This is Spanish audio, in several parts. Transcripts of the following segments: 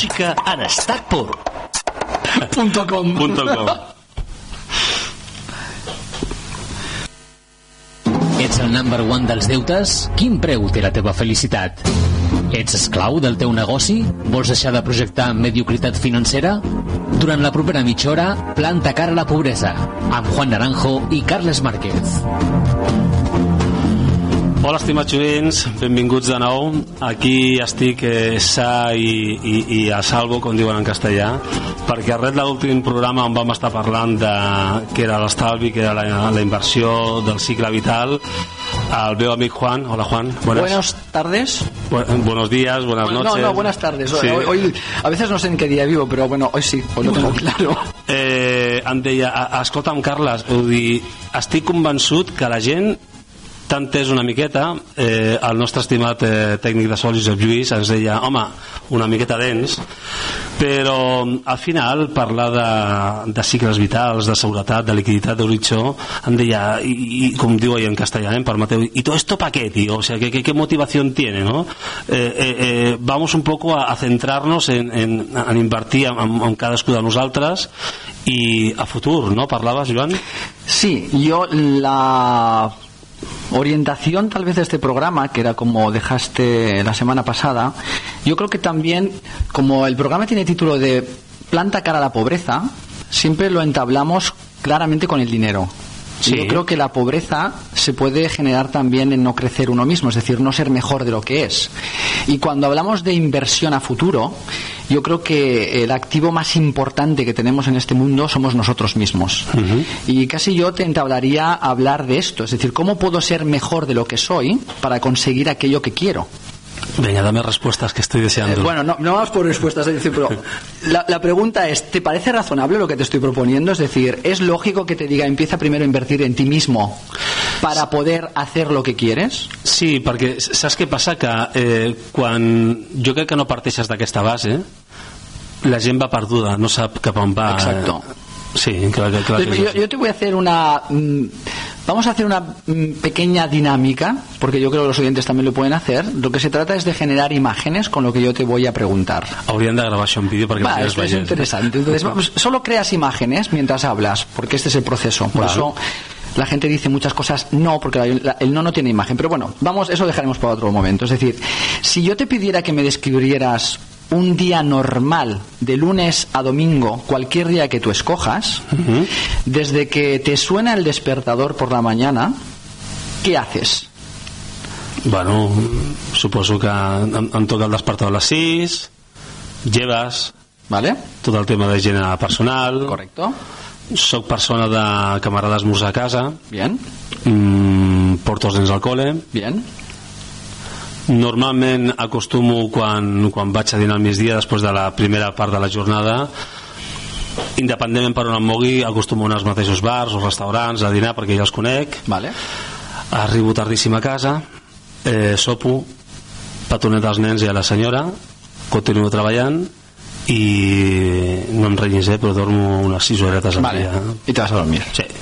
música en estat pur. .com. Ets el number one dels deutes? Quin preu té la teva felicitat? Ets esclau del teu negoci? Vols deixar de projectar amb mediocritat financera? Durant la propera mitja hora, planta cara a la pobresa, amb Juan Naranjo i Carles Márquez. Hola, estimats oients, benvinguts de nou. Aquí estic sa i a salvo, com diuen en castellà, perquè arrel de l'últim programa on vam estar parlant de què era l'estalvi, què era la inversió del cicle vital, el meu amic Juan. Hola, Juan. Buenas tardes. Buenos días, buenas noches. No, buenas tardes. Sí. Hoy, a veces no sé en qué día vivo, però bueno, hoy sí, hoy lo tengo claro. Em deia, escolta'm, Carles, estic convençut que la gent t'ha entès una miqueta. El nostre estimat tècnic de so, Josep Lluís, ens deia, home, una miqueta dens, però al final parlar de cicles vitals, de seguretat, de liquiditat, d'horitzó, em deia, y com diu ahí en castellà, permeteu, ¿y todo esto para qué, tío? O sea, ¿qué motivación tiene, no? Vamos un poco a centrarnos en invertir en cadascú de nosaltres i a futur, ¿no? ¿Parlaves, Joan? Sí, yo la orientación tal vez de este programa, que era como dejaste la semana pasada, yo creo que también, como el programa tiene título de Planta cara a la pobreza, siempre lo entablamos claramente con el dinero. Sí. Yo creo que la pobreza se puede generar también en no crecer uno mismo, es decir, no ser mejor de lo que es. Y cuando hablamos de inversión a futuro, yo creo que el activo más importante que tenemos en este mundo somos nosotros mismos. Y casi yo te entablaría a hablar de esto, es decir, ¿cómo puedo ser mejor de lo que soy para conseguir aquello que quiero? Venga, dame respuestas que estoy deseando. Bueno, no vamos por respuestas, es decir, pero la pregunta es, ¿te parece razonable lo que te estoy proponiendo? Es decir, ¿es lógico que te diga empieza primero a invertir en ti mismo para poder hacer lo que quieres? Sí, perquè saps què passa? Que quan jo crec que no parteixes d'aquesta base, la gent va perduda, no sap cap on va. Exacto. Sí, claro. Yo te voy a hacer vamos a hacer una pequeña dinámica, porque yo creo que los oyentes también lo pueden hacer. Lo que se trata es de generar imágenes con lo que yo te voy a preguntar. Hauríem de gravar això en vídeo perquè es interesante. Entonces, solo creas imágenes mientras hablas, porque este es el proceso. Por eso la gente dice muchas cosas no, porque el no tiene imagen. Pero bueno, eso dejaremos para otro momento. Es decir, si yo te pidiera que me describieras un día normal, de lunes a domingo, cualquier día que tú escojas, desde que te suena el despertador por la mañana, ¿qué haces? Bueno, suposo que em toca el despertador a les 6, lleves, ¿vale? Tot el tema d'higiene personal. Correcto. Soc persona que m'agrada esmorzar a casa. Bien. Porto els nens al col·le. Bien. Normalment acostumo quan vaig a dinar al migdia, després de la primera part de la jornada, independentment per on em mogui, acostumo a anar als mateixos bars o restaurants a dinar perquè ja els conec. Vale. Arribo tardíssim a casa, sopo, petonet als nens i a la senyora, continuo treballant i no em renyis, però dormo unes 6 horetes al dia. Y te vas a dormir. Sí.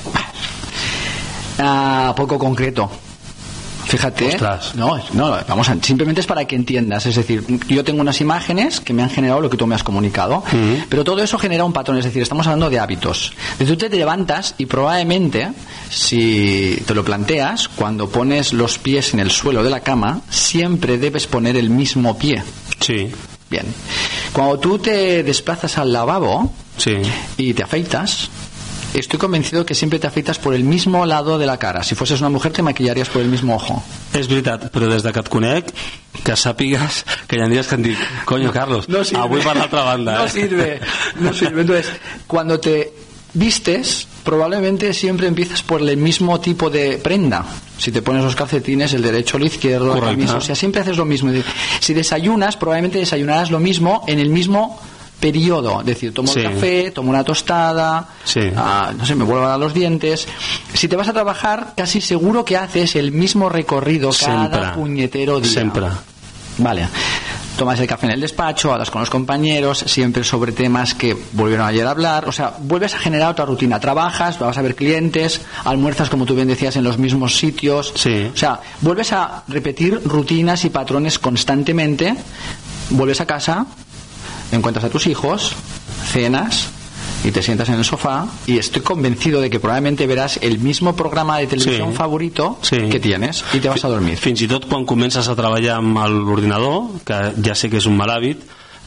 Poco concreto. Fíjate, simplemente es para que entiendas. Es decir, yo tengo unas imágenes que me han generado lo que tú me has comunicado, pero todo eso genera un patrón. Es decir, estamos hablando de hábitos. Tú te levantas y probablemente, si te lo planteas, cuando pones los pies en el suelo de la cama, siempre debes poner el mismo pie. Sí. Bien. Cuando tú te desplazas al lavabo y te afeitas, estoy convencido que siempre te afeitas por el mismo lado de la cara. Si fueses una mujer te maquillarías por el mismo ojo. És veritat, però des de que et conec, que sàpigues que hi ha dies que em dic, coño, Carlos, avui per l'altra banda. No sirve. Entonces, cuando te vistes, probablemente siempre empiezas por el mismo tipo de prenda. Si te pones los calcetines, el derecho o el izquierdo, la camisa, o sea, siempre haces lo mismo. Si desayunas, probablemente desayunarás lo mismo en el mismo periodo, es decir, tomo el café, tomo una tostada, no sé, me vuelvo a dar los dientes. Si te vas a trabajar, casi seguro que haces el mismo recorrido cada puñetero día. Siempre. Vale. Tomas el café en el despacho, hablas con los compañeros, siempre sobre temas que volvieron ayer a hablar, o sea, vuelves a generar otra rutina. Trabajas, vas a ver clientes, almuerzas, como tú bien decías, en los mismos sitios. O sea, vuelves a repetir rutinas y patrones constantemente, vuelves a casa, encuentras a tus hijos, cenas y te sientas en el sofá y estoy convencido de que probablement veràs el mismo programa de televisión favorito que tienes y te vas a dormir. Fins i tot quan comences a treballar amb l'ordinador, que ja sé que és un mal hàbit,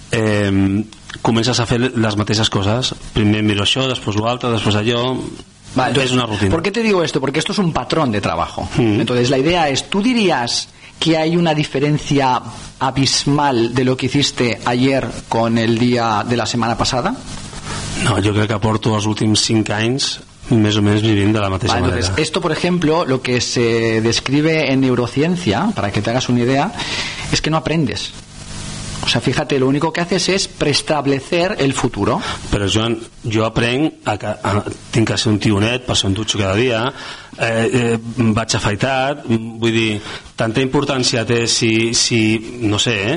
comences a fer les mateixes coses. Primer miro això, després l'altre, després allò. Vale, entonces, es una rutina. ¿por qué te digo esto? Porque esto es un patrón de trabajo. Entonces la idea es, ¿tú dirías que hay una diferencia abismal de lo que hiciste ayer con el día de la semana pasada? No, yo creo que aporto los últimos 5 anys més o menys vivint de la mateixa manera. Entonces, esto, por ejemplo, lo que se describe en neurociencia, para que te hagas una idea, es que no aprendes. O sea, fíjate, lo único que haces es preestablecer el futuro. Però Joan, jo aprenc tinc que ser un tionet, per això em dutxo cada dia, vaig afaitat, vull dir, tanta importància té si no sé,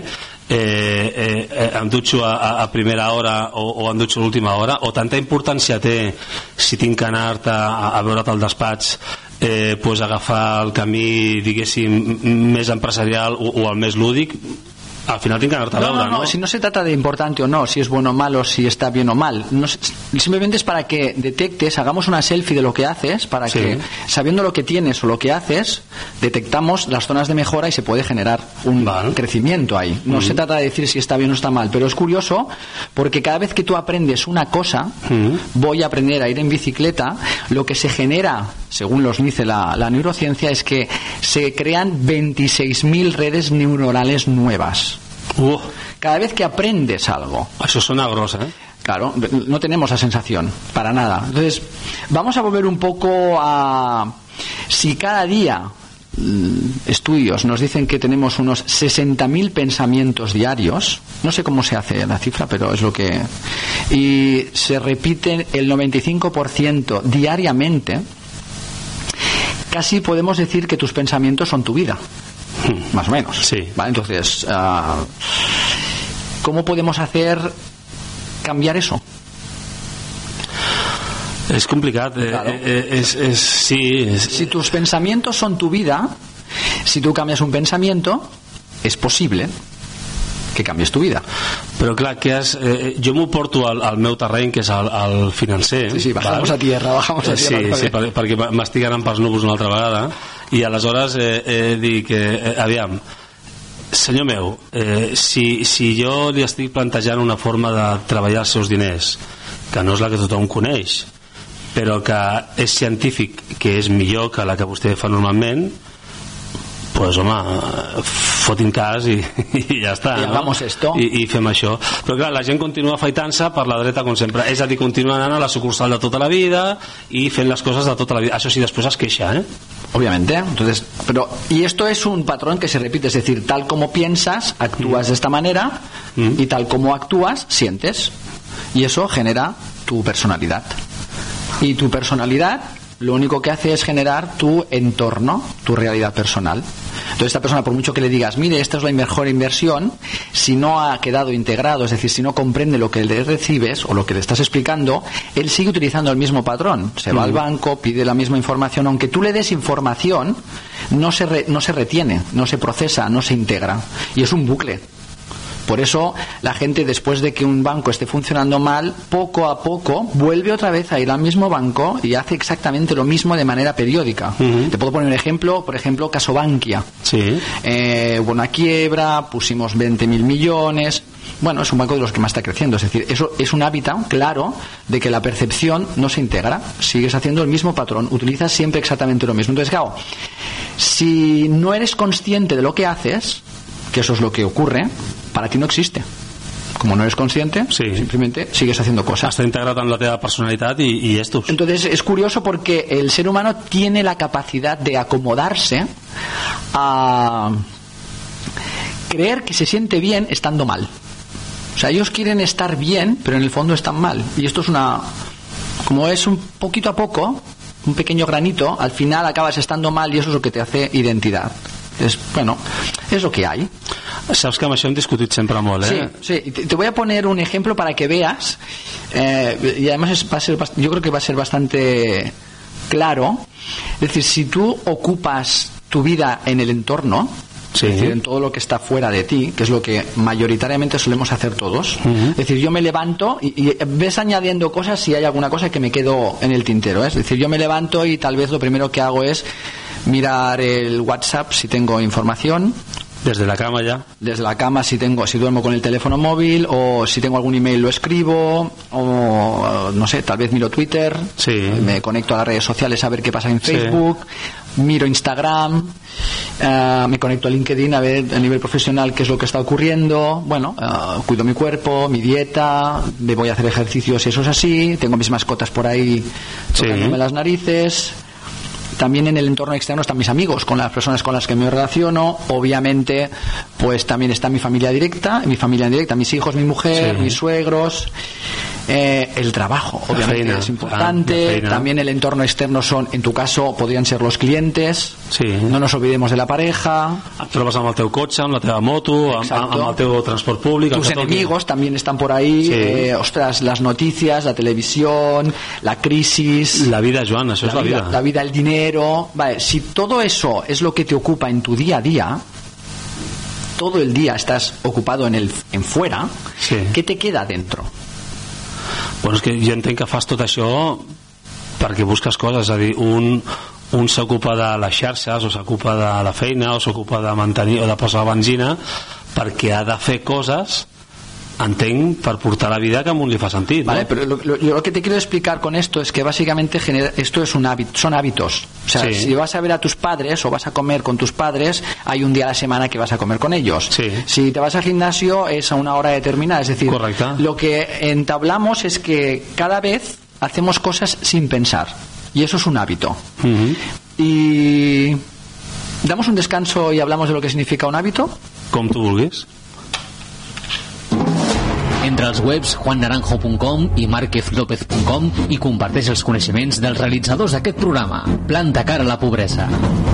em dutxo a primera hora o em dutxo a l'última hora, o tanta importància té si tinc que anar-te a veure't al despatx, pues agafar el camí, diguéssim, més empresarial o el més lúdic. Al final tiene que darte la hora, ¿no? Si no se trata de importante o no, si es bueno o malo, si está bien o mal. No, simplemente es para que detectes, hagamos una selfie de lo que haces, para que, sabiendo lo que tienes o lo que haces, detectamos las zonas de mejora y se puede generar un crecimiento ahí. No se trata de decir si está bien o está mal, pero es curioso porque cada vez que tú aprendes una cosa, voy a aprender a ir en bicicleta, lo que se genera, según los dice la neurociencia, es que se crean 26.000 redes neuronales nuevas. Cada vez que aprendes algo. Eso suena grosa, ¿eh? Claro, no tenemos la sensación, para nada. Entonces, vamos a volver un poco a... Si cada día estudios nos dicen que tenemos unos 60.000 pensamientos diarios, no sé cómo se hace la cifra, pero es lo que... Y se repiten el 95% diariamente, casi podemos decir que tus pensamientos son tu vida. Más o menos. Sí. ¿Vale? Entonces, ¿cómo podemos hacer cambiar eso? Es complicado. Claro. Si tus pensamientos son tu vida, si tú cambias un pensamiento, es posible que canvies tu vida. Però clar, jo m'ho porto al meu terreny, que és el financer. Sí, bajamos a tierra. Sí, perquè m'estic anant pels núvols una altra vegada, i aleshores dic, aviam, senyor meu, si jo li estic plantejant una forma de treballar els seus diners, que no és la que tothom coneix, però que és científic, que és millor que la que vostè fa normalment, pues home, fotin cas i ja està, no? I fem això. Però clar, la gent continua afaitant-se per la dreta com sempre, és a dir, continua anant a la sucursal de tota la vida i fent les coses de tota la vida. Això sí, després es queixa, Obviamente. Entonces, y esto es un patrón que se repite, es decir, tal como piensas, actúas de esta manera, y tal como actúas, sientes, y eso genera tu personalidad. Y tu personalidad lo único que hace es generar tu entorno, tu realidad personal. Entonces esta persona, por mucho que le digas, mire, esta es la mejor inversión, si no ha quedado integrado, es decir, si no comprende lo que le recibes o lo que le estás explicando, él sigue utilizando el mismo patrón. Se va al banco, pide la misma información, aunque tú le des información, no se retiene, no se procesa, no se integra. Y es un bucle. Por eso la gente, después de que un banco esté funcionando mal, poco a poco vuelve otra vez a ir al mismo banco y hace exactamente lo mismo de manera periódica. Te puedo poner un ejemplo, por ejemplo, caso Bankia. Sí. Hubo una quiebra, pusimos 20.000 millones. Bueno, es un banco de los que más está creciendo. Es decir, eso es un hábito claro de que la percepción no se integra. Sigues haciendo el mismo patrón, utilizas siempre exactamente lo mismo. Entonces, claro, si no eres consciente de lo que haces, que eso es lo que ocurre, para ti no existe. Como no eres consciente, simplemente sigues haciendo cosas. Està integrat en la teva personalitat i estos. Entonces es curioso porque el ser humano tiene la capacidad de acomodarse a creer que se siente bien estando mal. O sea, ellos quieren estar bien, pero en el fondo están mal. Y esto es como es un poquito a poco, un pequeño granito, al final acabas estando mal y eso es lo que te hace identidad. Bueno, es lo que hay. Saps que amb això hem discutit sempre molt, Sí, te voy a poner un ejemplo para que veas, y además yo creo que va a ser bastante claro. Es decir, si tú ocupas tu vida en el entorno, es decir, en todo lo que está fuera de ti, que es lo que mayoritariamente solemos hacer todos. Es decir, yo me levanto y ves añadiendo cosas si hay alguna cosa que me quedo en el tintero, ¿eh? Es decir, yo me levanto y tal vez lo primero que hago es mirar el WhatsApp si tengo información. Desde la cama ya. Desde la cama si duermo con el teléfono móvil, o si tengo algún email lo escribo, o no sé, tal vez miro Twitter, me conecto a las redes sociales a ver qué pasa en Facebook, miro Instagram, me conecto a LinkedIn a ver a nivel profesional qué es lo que está ocurriendo. Bueno, cuido mi cuerpo, mi dieta, me voy a hacer ejercicio si eso es así, tengo mis mascotas por ahí tocándome las narices. También en el entorno externo están mis amigos, con las personas con las que me relaciono. Obviamente, pues también está mi familia directa, mis hijos, mi mujer, mis suegros. El trabajo, obviamente, es importante. También el entorno externo en tu caso, podrían ser los clientes. No nos olvidemos de la pareja. Et trobes amb el teu cotxe, amb la teva moto, amb el teu transport públic. Tus enemigos también están por ahí. Ostras, las noticias, la televisión, la crisis. La vida, Joan, això és la vida. La vida, el dinero. Vale, si todo eso es lo que te ocupa en tu día a día, todo el día estás ocupado en fuera, ¿qué te queda dentro? Bueno, és que jo entenc que fas tot això perquè busques coses, és a dir, un s'ocupa de les xarxes, o s'ocupa de la feina, o s'ocupa de mantenir o de posar benzina, perquè ha de fer coses, entenc, per portar la vida que a un li fa sentit, vale, ¿no? Pero lo que te quiero explicar con esto es que básicamente esto es un hábito, son hábitos. O sea, si vas a ver a tus padres o vas a comer con tus padres, hay un día a la semana que vas a comer con ellos. Si te vas al gimnasio es a una hora determinada, es decir, lo que entablamos es que cada vez hacemos cosas sin pensar, y eso es un hábito. Y damos un descanso y hablamos de lo que significa un hábito. Com tu vulguis. Entra als webs juannaranjo.com i marquezlopez.com i comparteix els coneixements dels realitzadors d'aquest programa. Planta cara a la pobresa.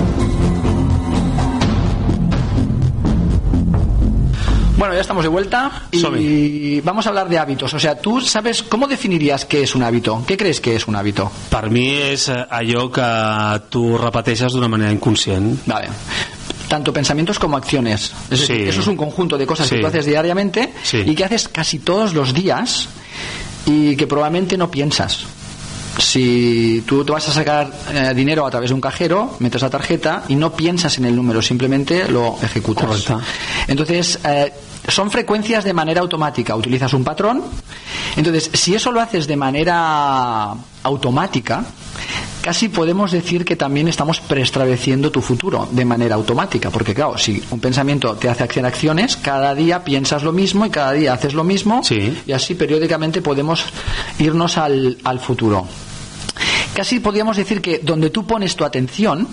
Bueno, ya estamos de vuelta y vamos a hablar de hábitos. O sea, tú sabes, ¿cómo definirías qué es un hábito? ¿Qué crees que es un hábito? Per mi és allò que tu repeteixes d'una manera inconscient. Vale. Tanto pensamientos como acciones. Es decir, eso es un conjunto de cosas que tú haces diariamente y que haces casi todos los días y que probablemente no piensas. Si tú te vas a sacar dinero a través de un cajero, metes la tarjeta y no piensas en el número, simplemente lo ejecutas. Correcto. Entonces, son frecuencias de manera automática. Utilizas un patrón. Entonces, si eso lo haces de manera automática, casi podemos decir que también estamos preestableciendo tu futuro de manera automática, porque claro, si un pensamiento te hace hacer acciones, cada día piensas lo mismo y cada día haces lo mismo, y así periódicamente podemos irnos al futuro. Casi podríamos decir que donde tú pones tu atención,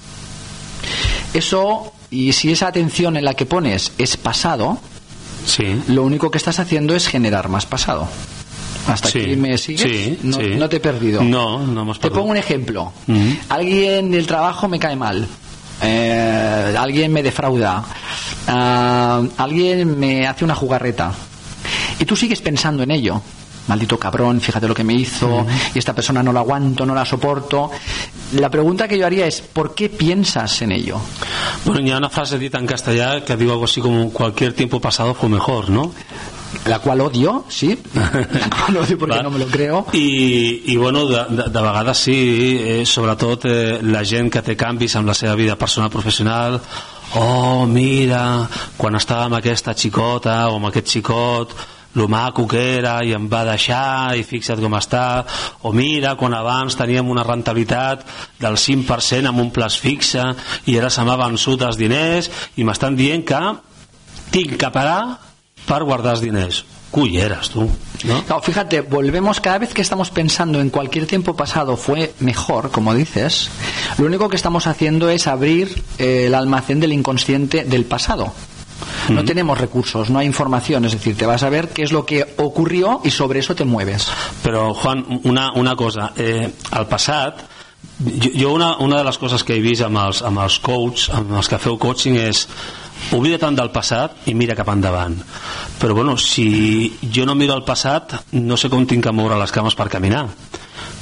eso, y si esa atención en la que pones es pasado, lo único que estás haciendo es generar más pasado. ¿Hasta aquí me sigues? No te he perdido. No hemos perdido. Te pongo un ejemplo. Alguien del trabajo me cae mal. Alguien me defrauda. Alguien me hace una jugarreta. Y tú sigues pensando en ello. Maldito cabrón, fíjate lo que me hizo, y esta persona no la aguanto, no la soporto. La pregunta que yo haría es, ¿por qué piensas en ello? Bueno, hi ha una frase dita en castellà que diu algo así como cualquier tiempo pasado fue mejor, ¿no? La cual odio, sí. La cual odio porque no me lo creo. I bueno, de vegades sí, sobretot la gent que té canvis amb la seva vida personal, professional. Oh, mira, quan estava amb aquesta xicota o amb aquest xicot, lo maco que era i em va deixar i fixa't com està, o mira quan abans teníem una rentabilitat del 5% amb un plaç fixe i ara se m'ha vençut els diners i m'estan dient que tinc que parar per guardar els diners. Culleras, tú, ¿no? Claro, fíjate, volvemos, cada vez que estamos pensando en cualquier tiempo pasado fue mejor, como dices, lo único que estamos haciendo es abrir el almacén del inconsciente del pasado. No tenemos recursos, no hay información, es decir, te vas a ver qué es lo que ocurrió y sobre eso te mueves. Però, Juan, una cosa, al passat, jo una de les coses que he vist amb els coaches, amb els que feu coaching, és oblida tant del passat i mira cap endavant. Però bueno, si jo no miro el passat, no sé com tinc que moure les cames per caminar.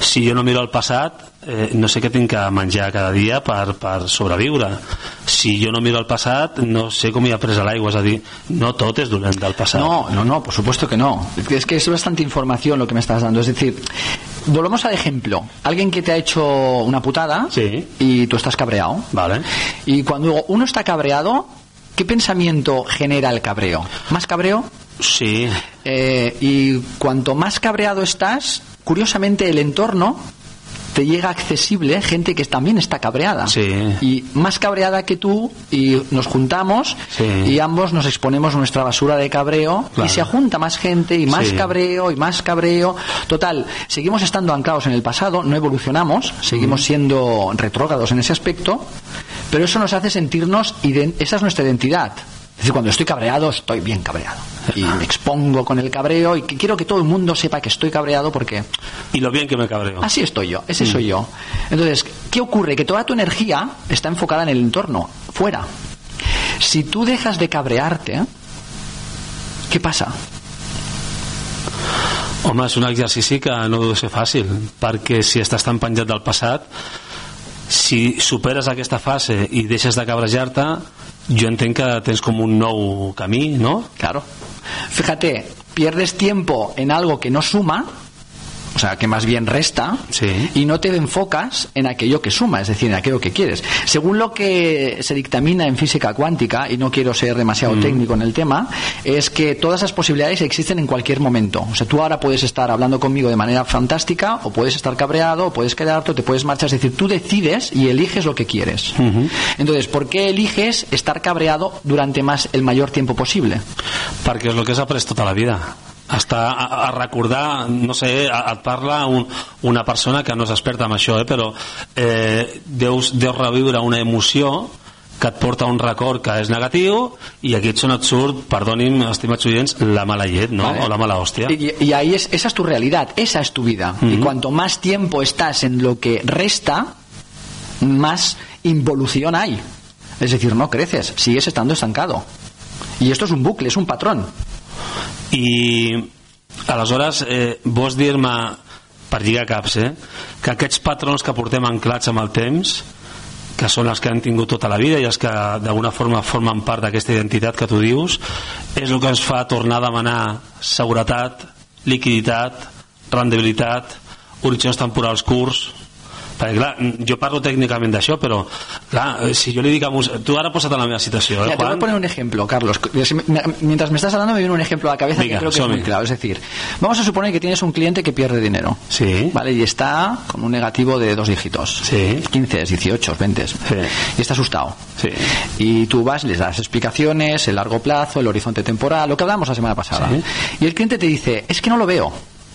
Si jo no miro el passat, no sé què tinc que menjar cada dia per sobreviure. Si jo no miro el passat, no sé com hi ha pres l'aigua. És a dir, no tot és dolent del passat. No, por supuesto que no. Es que es bastante información lo que me estás dando. Es decir, volvemos al ejemplo. Alguien que te ha hecho una putada, sí, y tú estás cabreado. Vale. Y cuando uno está cabreado, ¿qué pensamiento genera el cabreo? ¿Más cabreo? Sí. Y cuanto más cabreado estás, curiosamente el entorno te llega accesible gente que también está cabreada, sí, y más cabreada que tú, y nos juntamos, sí, y ambos nos exponemos nuestra basura de cabreo, claro, y se junta más gente y más, sí, cabreo y más cabreo. Total, seguimos estando anclados en el pasado, no evolucionamos, seguimos siendo retrógrados en ese aspecto, pero eso nos hace sentirnos, esa es nuestra identidad. Es decir, cuando estoy cabreado, estoy bien cabreado. Y me expongo con el cabreo y quiero que todo el mundo sepa que estoy cabreado porque... Y lo bien que me cabreo. Así estoy yo, ese soy yo. Entonces, ¿qué ocurre? Que toda tu energía está enfocada en el entorno, fuera. Si tú dejas de cabrearte, ¿qué pasa? Home, és un exercici que no deu ser fàcil, perquè si estàs tan penjat del passat, si superes aquesta fase i deixes de cabrejar-te, yo entenc que tens com un nou camí, ¿no? Claro. Fíjate, pierdes tiempo en algo que no suma, o sea, que más bien resta, sí, y no te enfocas en aquello que suma, es decir, en aquello que quieres. Según lo que se dictamina en física cuántica, y no quiero ser demasiado técnico en el tema, es que todas esas posibilidades existen en cualquier momento. O sea, tú ahora puedes estar hablando conmigo de manera fantástica, o puedes estar cabreado, o puedes quedarte, o te puedes marchar. Es decir, tú decides y eliges lo que quieres. Entonces, ¿por qué eliges estar cabreado durante el mayor tiempo posible? Perquè és el que has après tota la vida. Hasta a recordar, no sé, et parla una persona que no és experta en això, però deus reviure una emoció que et porta un record que és negatiu, i aquí et surt, perdonin, estimats oients, la mala llet, ¿no? Vale. O la mala hòstia. Y ahí esa es tu realidad, esa es tu vida. Y cuanto más tiempo estás en lo que resta, más involución hay. Es decir, no creces, sigues estando estancado. Y esto es un bucle, es un patrón. I aleshores vols dir-me, per lligar caps, que aquests patrons que portem anclats amb el temps, que són els que han tingut tota la vida i els que d'alguna forma formen part d'aquesta identitat que tu dius, és el que ens fa tornar a demanar seguretat, liquiditat, rendibilitat, horitzons temporals curts? Perquè clar, jo parlo técnicament d'això, però clar, si yo le digo tú ahora posa't en la meva situació, Juan? Te voy a poner un ejemplo, Carlos. Mientras me estás hablando me viene un ejemplo a la cabeza. Venga, que creo que es muy claro. Es decir, vamos a suponer que tienes un cliente que pierde dinero, sí, ¿vale? Y está con un negativo de 2 dígitos, sí, 15, 18, 20, sí, y está asustado, sí, y tú vas, les das explicaciones, el largo plazo, el horizonte temporal, lo que hablamos la semana pasada, sí, y el cliente te dice, es que no lo veo,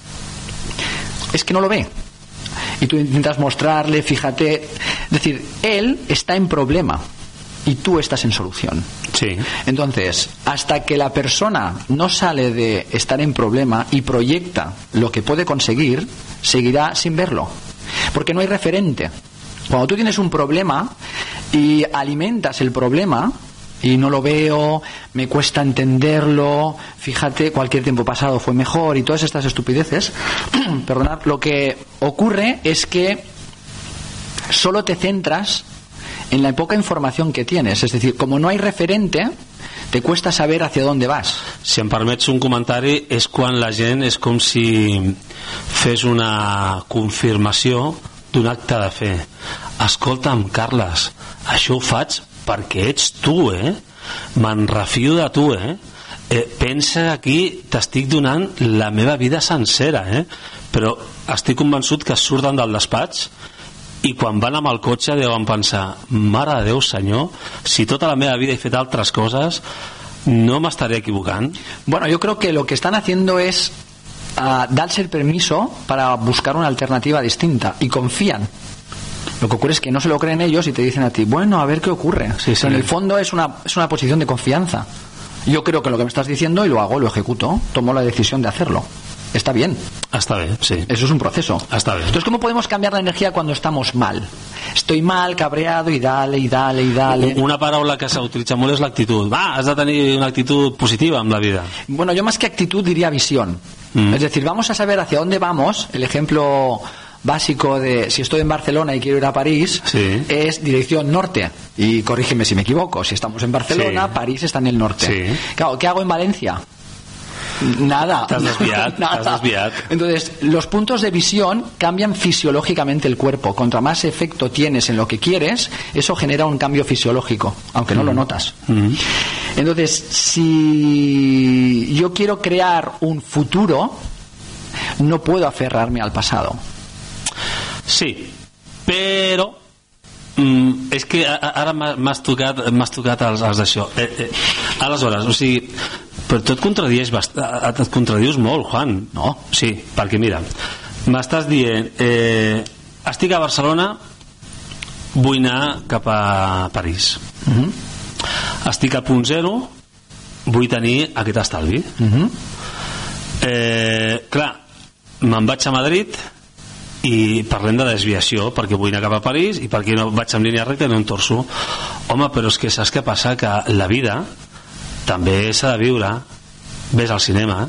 es que no lo ve. Y tú intentas mostrarle, fíjate, es decir, él está en problema y tú estás en solución. Sí. Entonces, hasta que la persona no sale de estar en problema y proyecta lo que puede conseguir, seguirá sin verlo, porque no hay referente. Cuando tú tienes un problema y alimentas el problema y no lo veo, me cuesta entenderlo, fíjate, cualquier tiempo pasado fue mejor y todas estas estupideces, perdonad, lo que ocurre es que solo te centras en la poca información que tienes. Es decir, como no hay referente, te cuesta saber hacia dónde vas. Si em permets un comentari, és quan la gent és com si fes una confirmació d'un acte de fe. Escolta'm, Carles, això ho faig perquè ets tu, me'n refio de tu, pensa que aquí t'estic donant la meva vida sencera, però estic convençut que surten del despatx i quan van amb el cotxe deuen pensar, mare de Déu, senyor, si tota la meva vida he fet altres coses, no m'estaré equivocant. Bueno, yo creo que lo que están haciendo es darse el permiso para buscar una alternativa distinta y confían. Lo que ocurre es que no se lo creen ellos y te dicen a ti, bueno, a ver qué ocurre. Sí, sí. En el fondo es una posición de confianza. Yo creo que lo que me estás diciendo, y lo hago, lo ejecuto, tomo la decisión de hacerlo. Está bien. Està bé, sí. Eso es un proceso. Està bé. Entonces, ¿cómo podemos cambiar la energía cuando estamos mal? Estoy mal, cabreado, y dale, y dale, y dale. Una paraula que s'utilitza molt és l'actitud. Has de tenir una actitud positiva en la vida. Bueno, yo más que actitud diría visión. Es decir, vamos a saber hacia dónde vamos. El ejemplo básico de si estoy en Barcelona y quiero ir a París, sí, es dirección norte. Y corrígeme si me equivoco, si estamos en Barcelona, sí, París está en el norte. Sí. Claro, ¿qué hago en Valencia? Nada. T'has desviat, Nada. t'has desviat. Entonces, los puntos de visión cambian fisiológicamente el cuerpo. Contra más efecto tienes en lo que quieres, eso genera un cambio fisiológico, aunque no lo notas. Entonces, si yo quiero crear un futuro, no puedo aferrarme al pasado. Sí, però és que ara m'has tocat els d'això. Aleshores, o sigui, però tu et contradius molt, Juan. No. Sí, perquè mira, m'estàs dient estic a Barcelona, vull anar cap a París. Estic a punt zero, vull tenir aquest estalvi. Clar, me'n vaig a Madrid i parlem de desviació, perquè vull anar cap a París i perquè no vaig en línia recta i no em torço. Home, però és que saps què passa? Que la vida també s'ha de viure. Ves al cinema,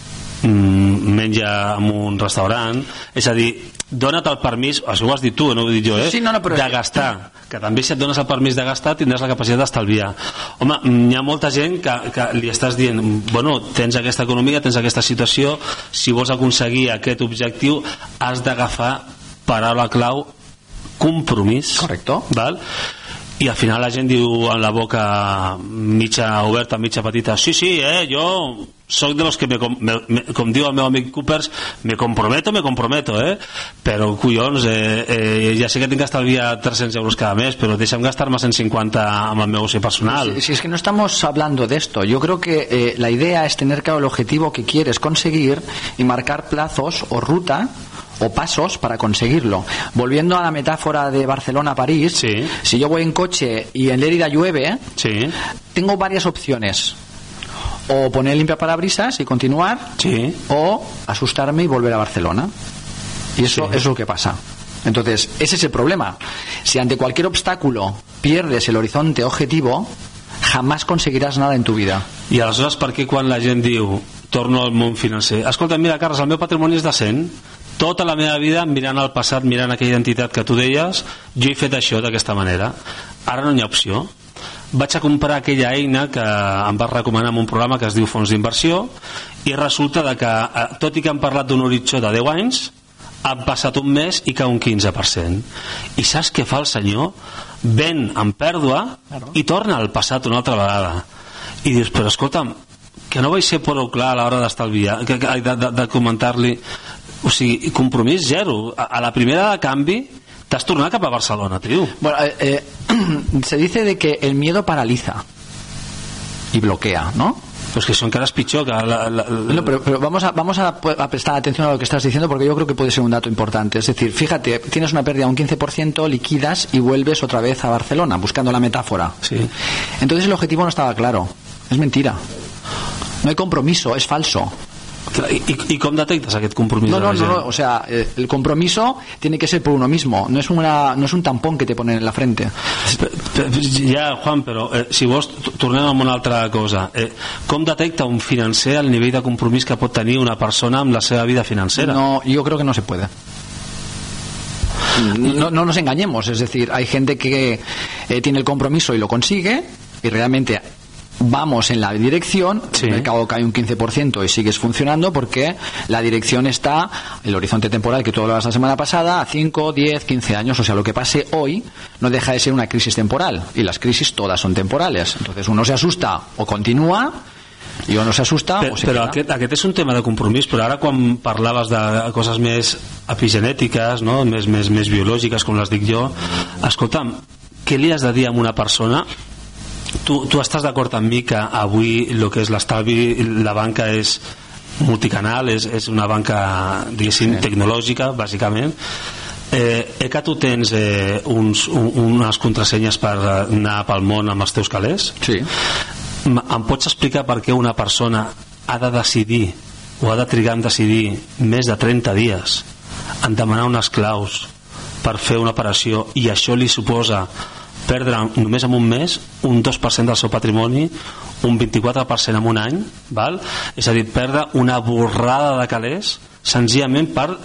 menja en un restaurant, és a dir, dona't el permís, això ho has dit tu, no ho he dit jo, sí, no, però de gastar, que també si et dones el permís de gastar tindràs la capacitat d'estalviar. Home, hi ha molta gent que li estàs dient, bueno, tens aquesta economia, tens aquesta situació, si vols aconseguir aquest objectiu has d'agafar paraula clau, compromís. Correcto. Val? I al final la gent diu amb la boca mitja oberta, mitja petita, sí, jo soc de los que com diu el meu amic Coopers, me comprometo, però collons, ja sé que tinc que estalviar 300 euros cada mes, però deixa'm gastar-me 150 amb el meu oci personal. Si es que no estamos hablando de esto, yo creo que la idea es tener claro el objetivo que quieres conseguir y marcar plazos o ruta o pasos para conseguirlo. Volviendo a la metáfora de Barcelona-París, sí, si yo voy en coche y en Lérida llueve, sí, tengo varias opciones. O poner limpiaparabrisas y continuar, sí, o asustarme y volver a Barcelona. Y eso sí, es lo que pasa. Entonces, ese es el problema. Si ante cualquier obstáculo pierdes el horizonte objetivo, jamás conseguirás nada en tu vida. I aleshores per què quan la gent diu torno al món financer, escolta, mira Carles, el meu patrimoni és de 100, tota la meva vida mirant al passat, mirant aquella entitat que tu deies, jo he fet això d'aquesta manera, ara no hi ha opció, vaig a comprar aquella eina que em vas recomanar en un programa que es diu fons d'inversió i resulta de que, tot i que hem parlat d'un horitzó de 10 anys, han passat un mes i cau un 15%. I saps què fa el senyor? Ven en pèrdua i torna al passat una altra vegada. I dius, però escolta'm, que no vaig ser prou clar a l'hora d'estalviar, de comentar-li, o sigui, compromís zero. A la primera de canvi t'has tornat cap a Barcelona, tio. Bueno, se dice de que el miedo paraliza y bloquea, ¿no? Pues que eso encara es pitjor que No, pero vamos a prestar atención a lo que estás diciendo, porque yo creo que puede ser un dato importante. Es decir, fíjate, tienes una pérdida de un 15%, liquidas y vuelves otra vez a Barcelona, buscando la metáfora. Sí. Entonces el objetivo no estaba claro. Es mentira. No hay compromiso, es falso. ¿Y com detectes aquest compromís? No, o sea, el compromiso tiene que ser por uno mismo, no es un tampón que te ponen en la frente. Ja, Juan, però si vols tornem a una altra cosa. Com detecta un financer el nivell de compromís que pot tenir una persona amb la seva vida financera? No, yo creo que no se puede. No nos engañemos, es decir, hay gente que tiene el compromiso y lo consigue y realmente vamos en la dirección, sí, el mercado cae un 15% y sigues funcionando porque la dirección está, el horizonte temporal que tú hablabas la semana pasada, a 5, 10, 15 años, o sea, lo que pase hoy no deja de ser una crisis temporal y las crisis todas son temporales, entonces uno se asusta o continúa i uno s'assusta o se queda. Però aquest és un tema de compromís, però ara quan parlaves de coses més epigenètiques, no? més biològiques, com les dic jo, escolta'm, què li has de dir a una persona? Tu estàs d'acord amb mi que avui el que és l'estalvi, la banca és multicanal, és una banca, diguéssim, sí, tecnològica, bàsicament. Que tu tens unes contrasenyes per anar pel món amb els teus calés? Sí. Em pots explicar per què una persona ha de decidir o ha de trigar en decidir més de 30 dies en demanar unes claus per fer una operació i això li suposa perdre només en un mes un 2% del seu patrimoni, un 24% en un any, val? És a dir, perdre una borrada de calés senzillament per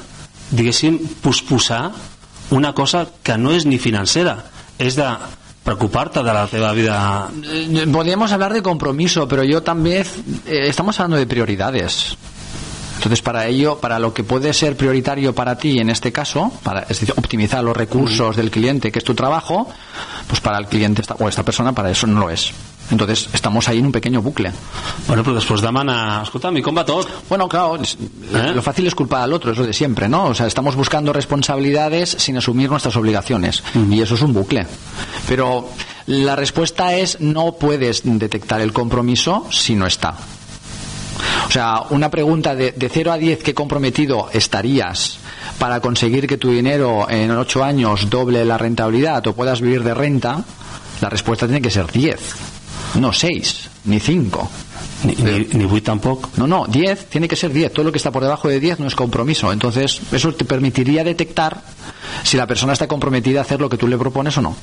diguéssim, posposar una cosa que no és ni financera, és de preocuparte de la teva vida. Podríamos hablar de compromiso, pero yo también estamos hablando de prioridades. Entonces, para ello, para lo que puede ser prioritario para ti en este caso, es decir, optimizar los recursos del cliente, que es tu trabajo, pues para el cliente o esta persona para eso no lo es. Entonces, estamos ahí en un pequeño bucle. Bueno, pero después demana, escolta'm, ¿y com va tot? Bueno, claro, lo fácil es culpar al otro, es lo de siempre, ¿no? O sea, estamos buscando responsabilidades sin asumir nuestras obligaciones. Y eso es un bucle. Pero la respuesta es: no puedes detectar el compromiso si no está. O sea, una pregunta de 0 a 10, ¿qué comprometido estarías para conseguir que tu dinero en 8 años doble la rentabilidad o puedas vivir de renta? La respuesta tiene que ser 10, no 6, ni 5. Ni 8 tampoco. No, 10, tiene que ser 10. Todo lo que está por debajo de 10 no es compromiso. Entonces, eso te permitiría detectar si la persona está comprometida a hacer lo que tú le propones o no.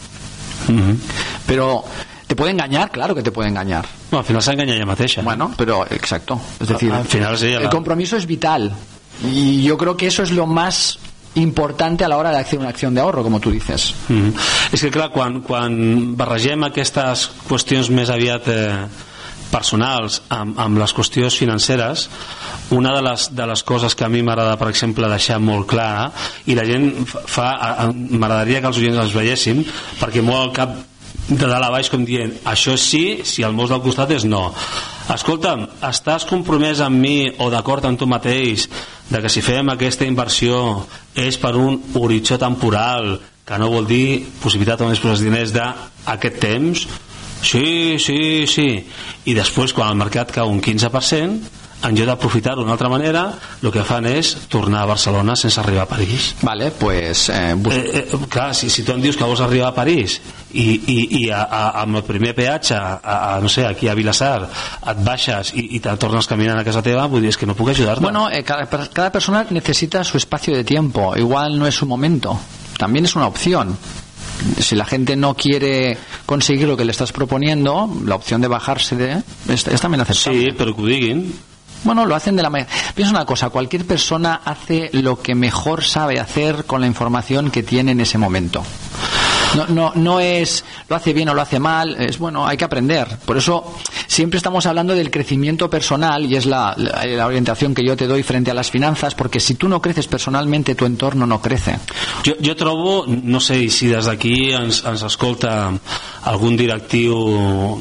Pero ¿te puede engañar? Claro que te puede engañar. No, al final s'enganya ella mateixa. Bueno, pero exacto. Es decir, al final el compromiso es vital. Y yo creo que eso es lo más importante a la hora de hacer una acción de ahorro, como tú dices. És que clar, quan barregem aquestes qüestions més aviat personals amb les qüestions financeres, una de les coses que a mi m'agrada, per exemple, deixar molt clara, i la gent m'agradaria que els oients els veiessin, perquè molt al cap de dalt a baix com dient, això és sí, si el mos del costat és no. Escolta'm, estàs compromès amb mi o d'acord amb tu mateix de que si fem aquesta inversió és per un horitzó temporal, que no vol dir possibilitat on es posar diners d'aquest temps? Sí. I després, quan el mercat cau un 15%, en lloc d'aprofitar-ho d'una altra manera, el que fan és tornar a Barcelona sense arribar a París. Vale, pues clar, si tu em dius que vols arribar a París i amb el primer peatge no sé, aquí a Vilassar et baixes i te tornes caminant a casa teva, vull dir, és que no puc ajudar-te. Bueno, cada persona necesita su espacio de tiempo, igual no es su momento, también es una opción. Si la gente no quiere conseguir lo que le estás proponiendo, la opción de bajarse es también aceptable. Sí, pero que ho diguin. Bueno, lo hacen de la manera. Piensa una cosa, cualquier persona hace lo que mejor sabe hacer con la información que tiene en ese momento. No es lo hace bien o lo hace mal, es bueno, hay que aprender. Por eso siempre estamos hablando del crecimiento personal, y es la orientación que yo te doy frente a las finanzas, porque si tú no creces personalmente, tu entorno no crece. Jo trobo, no sé si des d'aquí ens escolta algun directiu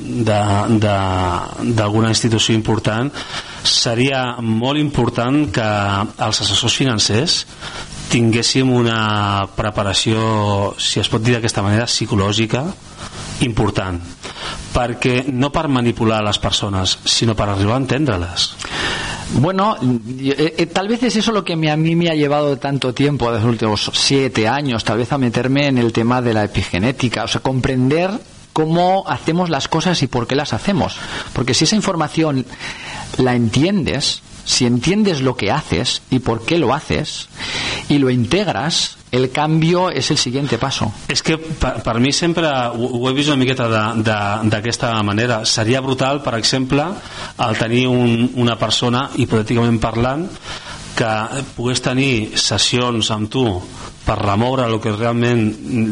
d'alguna institució important, seria molt important que els assessors financers tinguéssim una preparació, si es pot dir d'aquesta manera, psicològica important, perquè no per manipular les persones, sinó per arribar a entendre-les. Bueno, tal vez es eso lo que a mí me ha llevado tanto tiempo, desde los últimos 7 años, tal vez a meterme en el tema de la epigenética, o sea, comprender cómo hacemos las cosas y por qué las hacemos. Porque si esa información la entiendes, si entiendes lo que haces y por qué lo haces y lo integras, el cambio es el siguiente paso. És que per mi sempre ho he vist una miqueta d'aquesta manera. Seria brutal, per exemple, el tenir una persona, hipotèticament parlant, que pogués tenir sessions amb tu per remoure el que realment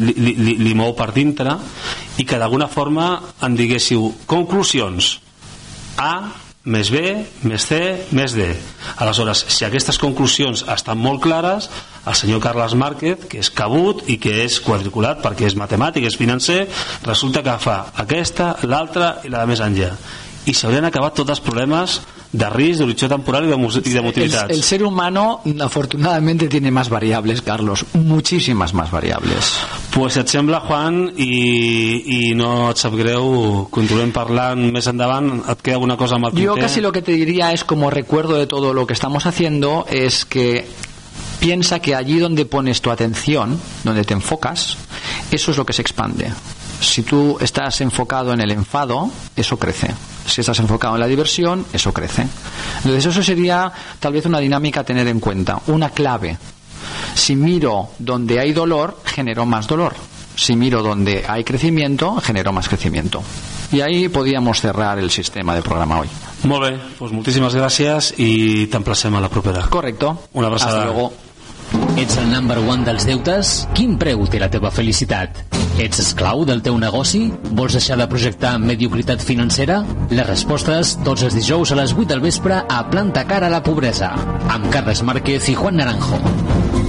li mou per dintre, i que d'alguna forma en diguéssiu conclusions A més B, més C, més D. Aleshores, si aquestes conclusions estan molt clares, el senyor Carles Márquez, que és cabut i que és quadriculat perquè és matemàtic, és financer, resulta que fa aquesta, l'altra i la de més enllà. I s'haurien acabat tots els problemes de risc, de horitzó temporal y de motilidad. El ser humano afortunadamente tiene más variables, Carlos, muchísimas más variables. Pues et sembla, Juan, i no et sap greu, continuem parlant més endavant, et queda alguna cosa amb el tinter? Yo casi lo que te diría es, como recuerdo de todo lo que estamos haciendo, es que piensa que allí donde pones tu atención, donde te enfocas, eso es lo que se expande. Si tú estás enfocado en el enfado, eso crece. Si estás enfocado en la diversión, eso crece. Entonces eso sería tal vez una dinámica a tener en cuenta, una clave. Si miro donde hay dolor, genero más dolor. Si miro donde hay crecimiento, genero más crecimiento. Y ahí podíamos cerrar el sistema de programa hoy. Molt bé, pues moltíssimes gràcies i t'emplacem a la propera. Correcto. Una abraçada. Hasta luego. Ets el number one dels deutes? Quin preu té la teva felicitat? Ets esclau del teu negoci? Vols deixar de projectar mediocritat financera? Les respostes tots els dijous a les 8 del vespre a Planta cara a la pobresa amb Carles Márquez i Juan Naranjo.